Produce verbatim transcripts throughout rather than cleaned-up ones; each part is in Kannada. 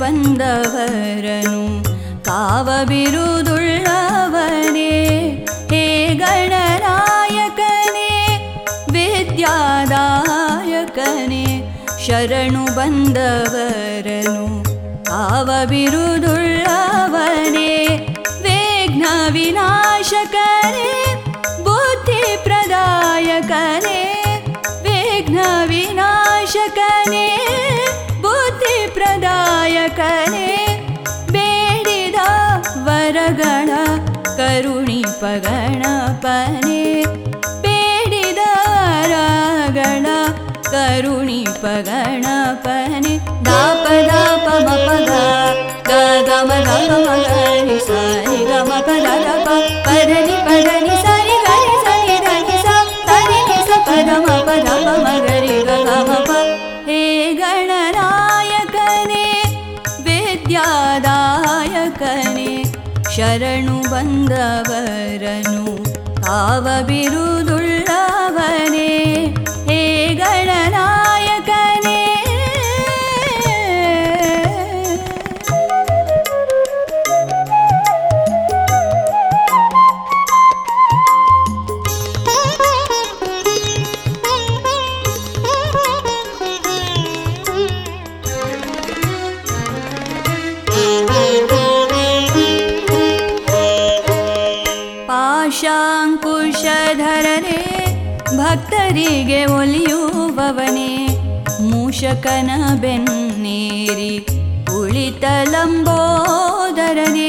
ಬಂದವರನು ಕಾವ ಬಿರುದುಳ್ಳವನೇ ಹೇ ಗಣನಾಯಕನೇ ವಿದ್ಯಾದಾಯಕನೇ ಶರಣು ಬಂದವರನು ಕಾವ ಬಿರುದುಳ್ಳವನೇ ವಿಘ್ನ ವಿನಾಶಕನೇ ಬುದ್ಧಿ ಪ್ರದಾಯಕನೇ ವಿಘ್ನ ವಿನಾಶಕನೇ ಬುದ್ಧಿ ಪ್ರದಾಯಕನೇ ಬೇಡಿದ ವರಗಳ ಕರುಣಿಪ ಗಣಪನೇ ಬೇಡಿದ ವರಗಳ ಕರುಣಿಪ ಗಣಪನೇ ದಾಪ ದಾಪ ಮಪಗ ಗಮ ಗಮ ಗರಿ ಸರಿ ಗಮ ಪದ ಪ ಪದನಿ ಪದನಿ ಸರಿ ಗರಿ ಸರಿ ಧನಿ ಸ ಧನಿ ಸ ಪದ ಮ ಪದ ಪ ಮಗರಿ ಗಮ ಪ ಹೇ ಗಣನಾಯಕನೇ ವಿದ್ಯಾದಾಯಕನೇ ಶರಣು ಬಂದವರನು ಕಾವ ಬಿರುದುಳ್ಳವನೇ ಹೇ ಗಣನಾಯಕನೇ ಪಾಶಾಂಕುಶಧರನೇ ಭಕ್ತರಿಗೆ ಒಲಿಯುವವನೇ ಮೂಷಕನ ಬೆನ್ನೇರಿ ಕುಳಿತ ಲಂಬೋದರನೇ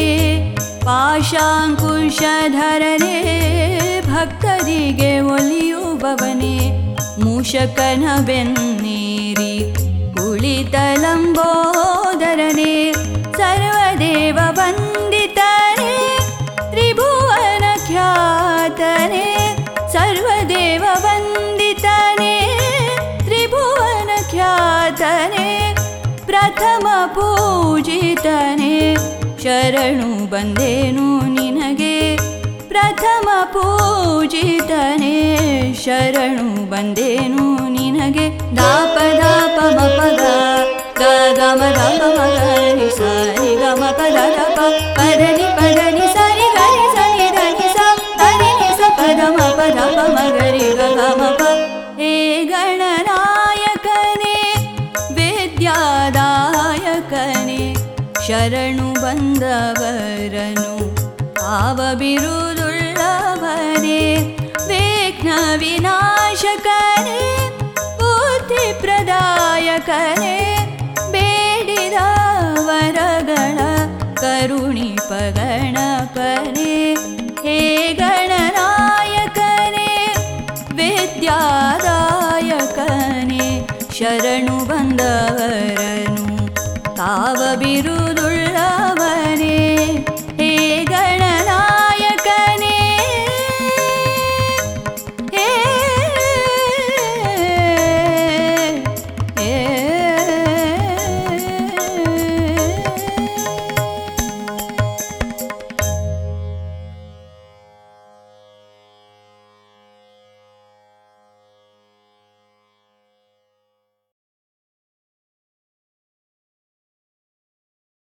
ಪಾಶಾಂಕುಶಧರನೇ ಭಕ್ತರಿಗೆ ಒಲಿಯುವವನೇ ಮೂಷಕನ ಬೆನ್ನೇರಿ ಕುಳಿತ ಲಂಬೋದರನೇ ಸರ್ವದೇವ ವಂದಿತನೇ ತ್ರಿಭುವನ ಖ್ಯಾತನೇ ಸರ್ವದೇವ ವಂದಿತನೇ ತ್ರಿಭುವನ ಖ್ಯಾತನೇ ಪ್ರಥಮ ಪೂಜಿತನೇ ಶರಣು ಬಂದೇನು ನಿನಗೆ ಪ್ರಥಮ ಪೂಜಿತನೇ ಶರಣು ಬಂದೇನು ನಿನಗೆ ದಾಪ ದಾಪ ಮಪಗ ಗಮ ಗಮ ಗರಿ ಸರಿ ಗಮ ಪದ ಪ ಪದನಿ ಪದನಿ ಸರಿ ಗರಿ ಸರಿ ಧನಿ ಸ ಧನಿ ಸ ಪದ ಮ ಪದ ಪ ಮಗರಿ ಗಮ ಪ ಹೇ ಗಣನಾಯಕನೇ ವಿದ್ಯಾದಾಯಕನೇ ಶರಣು ಬಂದವರನು ಕಾವ ಬಿರುದುಳ್ಳವನೇ ವಿಘ್ನ ವಿನಾಶಕನೇ ಬುದ್ಧಿ ಪ್ರದಾಯಕನೇ ಬೇಡಿದ ವರಗಳ ಕರುಣಿಪ ಗಣಪನೇ ಹೇ ಗಣನಾಯಕನೇ ವಿದ್ಯಾದಾಯಕನೇ ಶರಣು ಬಂದವರನು ಕಾವ ಬಿರುದು